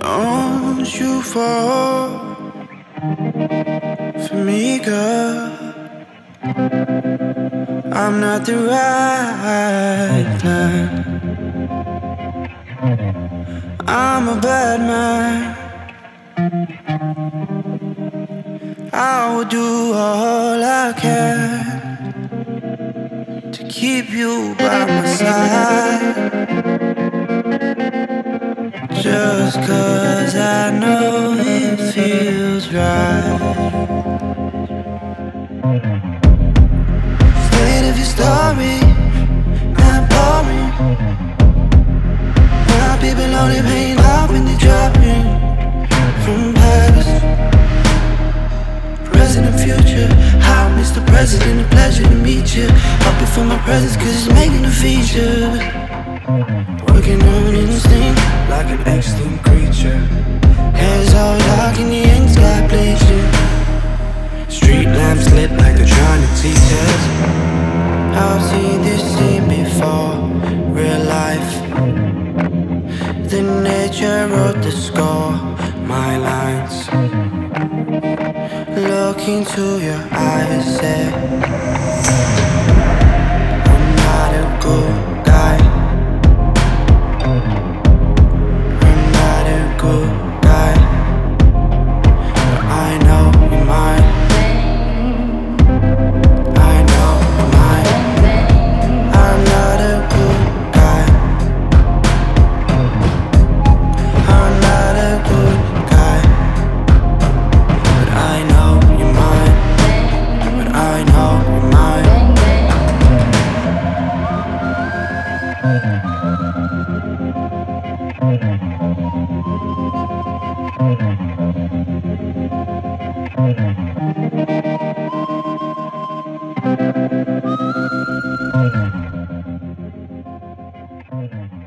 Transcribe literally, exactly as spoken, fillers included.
Don't you fall for me, girl. I'm not the right man. I'm a bad man. I will do all I can to keep you by my side. Just 'cause I know it feels right. State of your story, not boring. My people only paying off when they dropping from Paris. Present and future, hi Mister President, a pleasure to meet you. Happy for my presence 'cause it's making a feature. Working on instinct like an extinct creature. Heads all dark in the end sky bleaching. Street lamps lit like they're trying to teach us. I've seen this scene before, real life. The nature wrote the score, my lines. Look into your eyes, say I'm not a good guy. I'm not a good guy, but I know you're mine. I know you're mine. I'm not a good guy. I'm not a good guy, but I know you're mine. But I know you're mine. Okay.